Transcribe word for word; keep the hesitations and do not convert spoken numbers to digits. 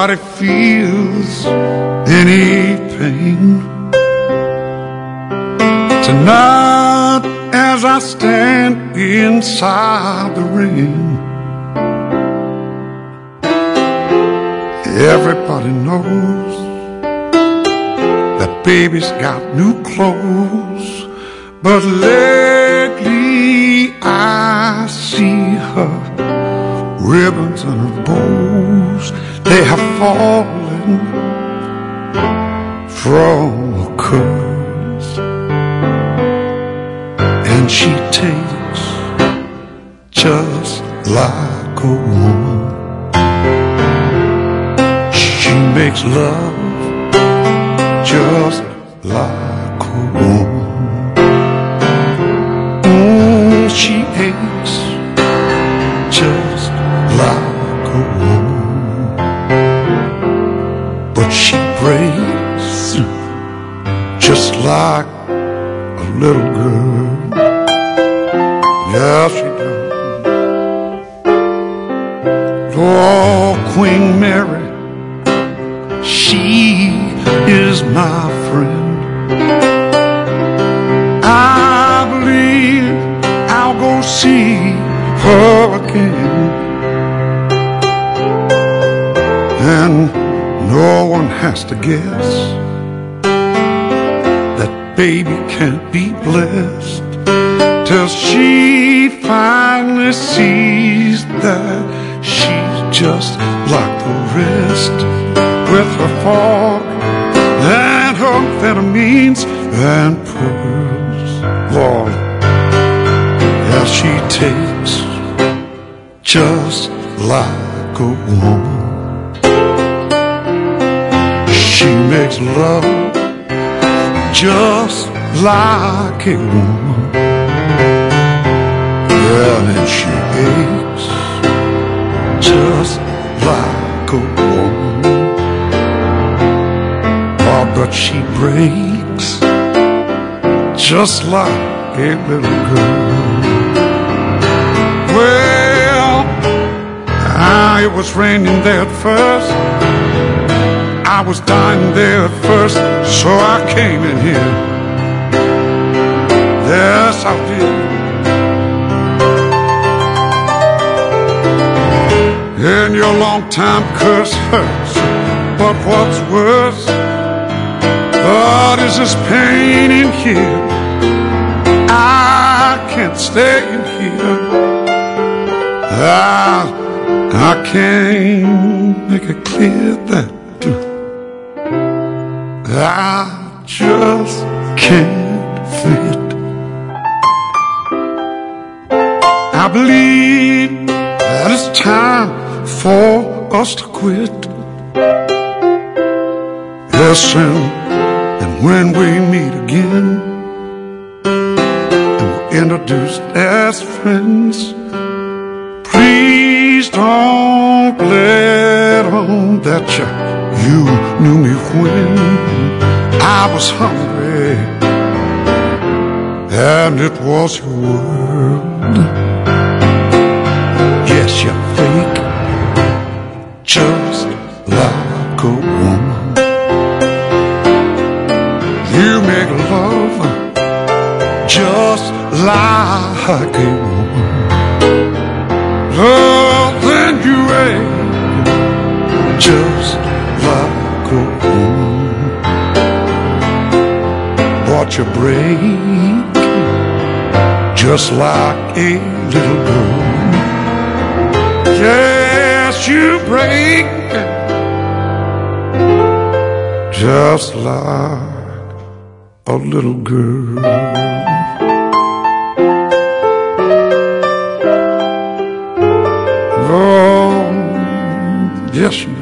nobody feels any pain. Tonight, as I stand inside the rain, everybody knows that baby's got new clothes, but lately I see her ribbons and her bows, they have fallen from her curls, and she takes just like a woman. She makes love just like a woman. Mm, she aches just like a woman, but she breaks just like a little girl. Yeah, she does. Oh, Queen Mary, she is my friend. I believe I'll go see her again, and no one has to guess that baby can't be blessed till she finally sees that she's just like the rest, with her fork and her amphetamines and pearls. Lord, yeah, she takes just like a woman. She makes love just like a woman. Yeah, and she aches just like a woman. Oh, but she breaks just like a little girl. Well, ah, it was raining there at first, I was dying there at first, so I came in here. Yes, I did. And your long time curse hurts, but what's worse, what is this pain in here? I can't stay in here. I, I can't make it clear that I just can't fit. I believe that it's time for us to quit. Yes, and, and when we meet again and we're introduced as friends, please don't let on that you, you knew me when I was hungry and it was your world. Yes, you're fake, just like a woman. You make love just like a woman. Oh, then you ache just like a woman. But you break just like a little girl. Yes, you break just like a little girl. Oh, yes, you do.